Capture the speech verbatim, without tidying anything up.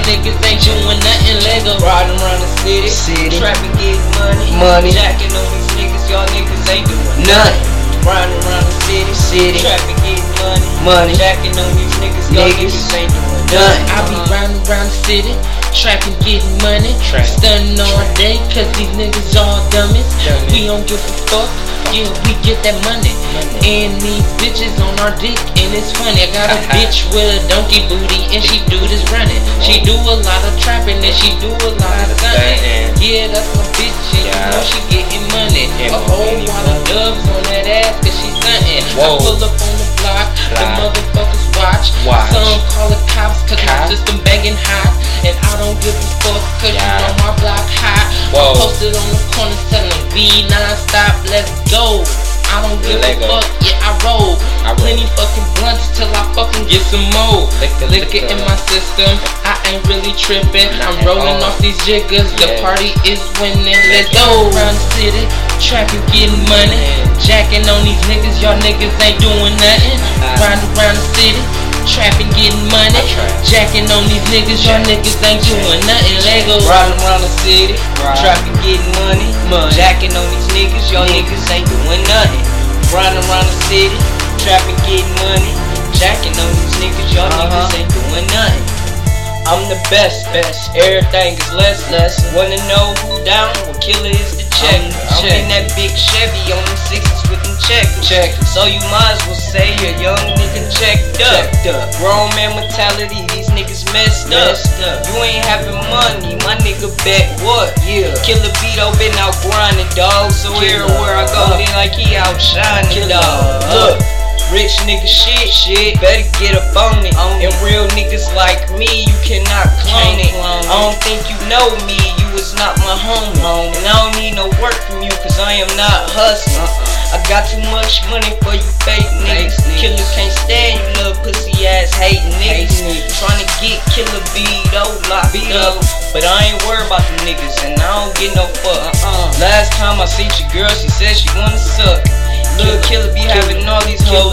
niggas ain't doing nothing. Lego riding around the city, City. trapping, getting money, Money. jacking on these niggas. Y'all niggas ain't doing nothing. Riding around the city, City. trapping, getting money, Money. jacking on these niggas. Y'all Niggas. niggas ain't doing Nothing. nothing. I be riding around the city, trapping, getting money, Trapping. stunning all day, cause these niggas all dummies. Dummies. We don't give a fuck. Yeah, we get that money. And these bitches on our dick, and it's funny. I got a bitch with a donkey booty, and she do this running. She do a lot of trapping, and she do a lot of stunting. stunting. Yeah, that's my bitch, and you Yeah. know she getting money. Yeah, A whole money, lot of dubs on that ass, cause she stunting. I Whoa. pull up on the block, the Block. motherfuckers watch. Watch. Some call it cops, cause my Cops. system banging hot. And I don't give a fuck, cause Yeah. you know my block hot. Whoa. I'm posted on the corner selling weed non-stop, let's go. I don't give Lego. a fuck, yeah, I roll. I roll. Plenty fucking blunts till I fucking get some more. Liquor, Liquor liquor. in my system, I ain't really tripping. I'm At rolling all. off these jiggers, the Yeah. party is winning. Let's go around the city, trapping, getting money, jacking on these niggas. Y'all niggas ain't doing nothing. Uh. Riding around the city, trapping, getting money, I trap. jacking on these niggas. Y'all Jack. niggas ain't doing nothing. Lego Riding around the city, Ride. trapping, getting money, Money. jacking on these niggas. Y'all Niggas. niggas ain't doing nothing. Riding around the city, trapping, getting money, jacking on these niggas. Y'all Uh-huh. niggas ain't doing nothing. I'm the best, best. Everything is less, less. Wanna know who down? Well, killer is the check. I'm the I'm check. in that big Chevy on them sixes with them checkers. Checkers. So you might as well say you're young nigga checked up. Checked up. Grown man mentality, these niggas messed up. Messed up. You ain't having money, my nigga bet what? Yeah. Killer Beto been out grinding, dog. So Killer. everywhere I go, they like he out shining, Killer. dog. Look. Rich nigga shit, shit, better get up on it. On and it. real niggas like me, you cannot clone Can't it. clone it. I don't think you know me, you was not my homie. Homie. And I don't need no work from you, cause I am not hustling. Uh-uh. I got too much money for you fake niggas. niggas. Killer can't stand you little pussy ass hating niggas. Hating niggas. Tryna get Killer Beto locked Beat up. up. But I ain't worried about them niggas, and I don't get no fuck. Uh-uh. Last time I seen your girl, she said she wanna suck. Little Killer be having all these hoes